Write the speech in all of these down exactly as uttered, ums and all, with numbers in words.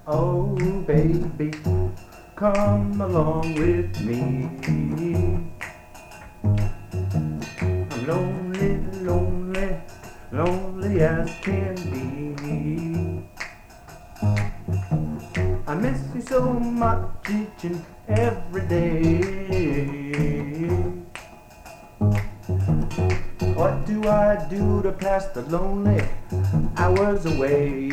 Oh baby, come along with me. I'm lonely, lonely, lonely as can be. I miss you so much each and every day. What do I do to pass the lonely hours away?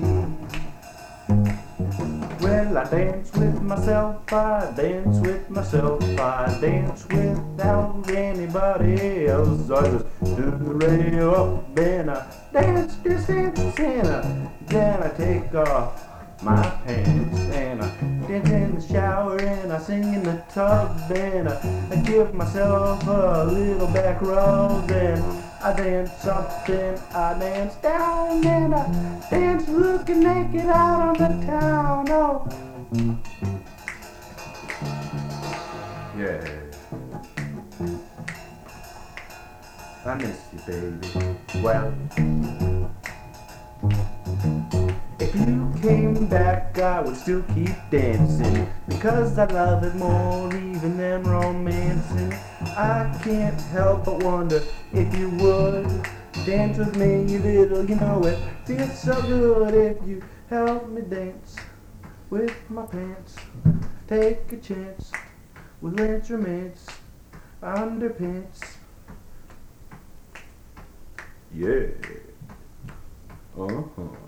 Well, I dance with myself, I dance with myself, I dance without anybody else. I just do the radio up and I dance, dance, dance, and I, then I take off my pants and I dance in the shower and I sing in the tub and I, I give myself a little back rub and I dance up and I dance down and I dance looking naked out on the town. Oh, yeah, I miss you, baby. Well, if you came back, I would still keep dancing because I love it more even than romancing. I can't help but wonder if you would dance with me a little. You know it feels so good if you help me dance with my pants. Take a chance with instruments, underpants. Yeah. Uh-huh.